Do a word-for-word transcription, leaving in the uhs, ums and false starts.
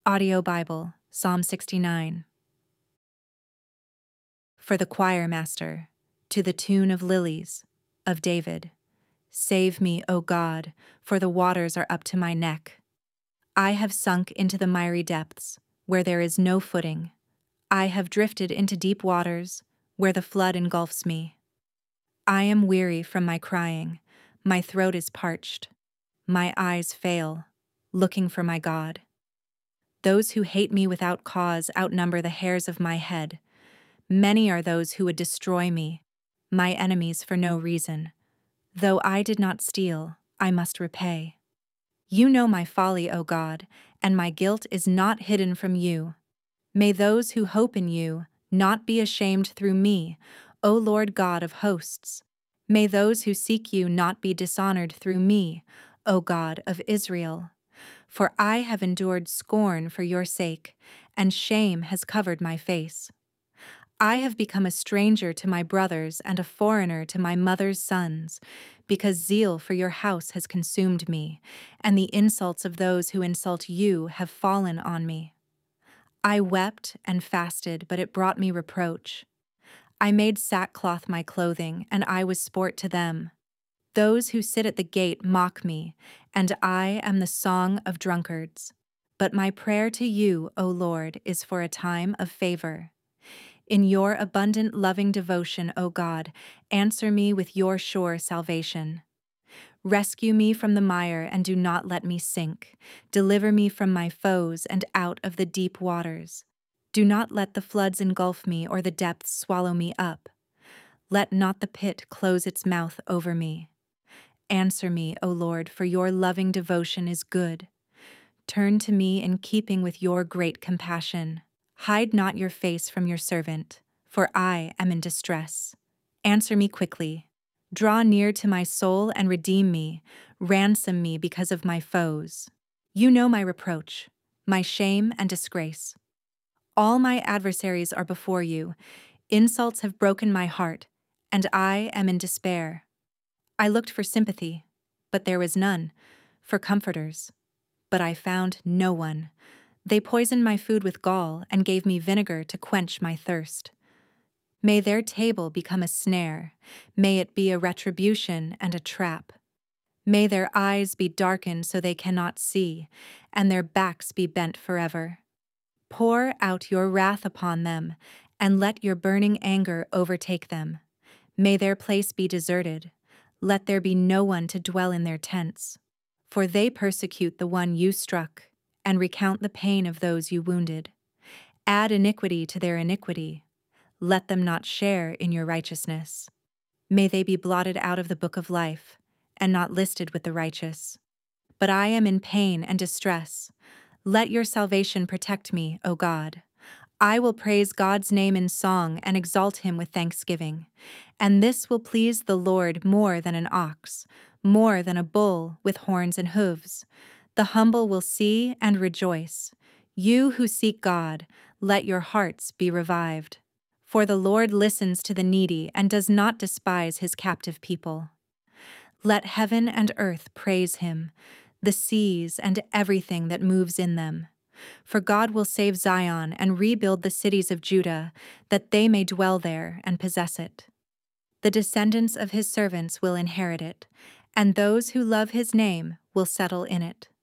Audio Bible, Psalm sixty-nine. For the choir master, to the tune of Lilies, of David. Save me, O God, for the waters are up to my neck. I have sunk into the miry depths, where there is no footing. I have drifted into deep waters, where the flood engulfs me. I am weary from my crying, my throat is parched. My eyes fail, looking for my God. Those who hate me without cause outnumber the hairs of my head. Many are those who would destroy me, my enemies for no reason. Though I did not steal, I must repay. You know my folly, O God, and my guilt is not hidden from you. May those who hope in you not be ashamed through me, O Lord God of hosts. May those who seek you not be dishonored through me, O God of Israel. For I have endured scorn for your sake, and shame has covered my face. I have become a stranger to my brothers and a foreigner to my mother's sons, because zeal for your house has consumed me, and the insults of those who insult you have fallen on me. I wept and fasted, but it brought me reproach. I made sackcloth my clothing, and I was sport to them. Those who sit at the gate mock me, and I am the song of drunkards. But my prayer to you, O Lord, is for a time of favor. In your abundant loving devotion, O God, answer me with your sure salvation. Rescue me from the mire and do not let me sink. Deliver me from my foes and out of the deep waters. Do not let the floods engulf me or the depths swallow me up. Let not the pit close its mouth over me. Answer me, O Lord, for your loving devotion is good. Turn to me in keeping with your great compassion. Hide not your face from your servant, for I am in distress. Answer me quickly. Draw near to my soul and redeem me. Ransom me because of my foes. You know my reproach, my shame and disgrace. All my adversaries are before you. Insults have broken my heart, and I am in despair. I looked for sympathy, but there was none, for comforters, but I found no one. They poisoned my food with gall and gave me vinegar to quench my thirst. May their table become a snare. May it be a retribution and a trap. May their eyes be darkened so they cannot see, and their backs be bent forever. Pour out your wrath upon them, and let your burning anger overtake them. May their place be deserted. Let there be no one to dwell in their tents. For they persecute the one you struck, and recount the pain of those you wounded. Add iniquity to their iniquity. Let them not share in your righteousness. May they be blotted out of the book of life, and not listed with the righteous. But I am in pain and distress. Let your salvation protect me, O God. I will praise God's name in song and exalt him with thanksgiving. And this will please the Lord more than an ox, more than a bull with horns and hooves. The humble will see and rejoice. You who seek God, let your hearts be revived. For the Lord listens to the needy and does not despise his captive people. Let heaven and earth praise him, the seas and everything that moves in them. For God will save Zion and rebuild the cities of Judah, that they may dwell there and possess it. The descendants of his servants will inherit it, and those who love his name will settle in it.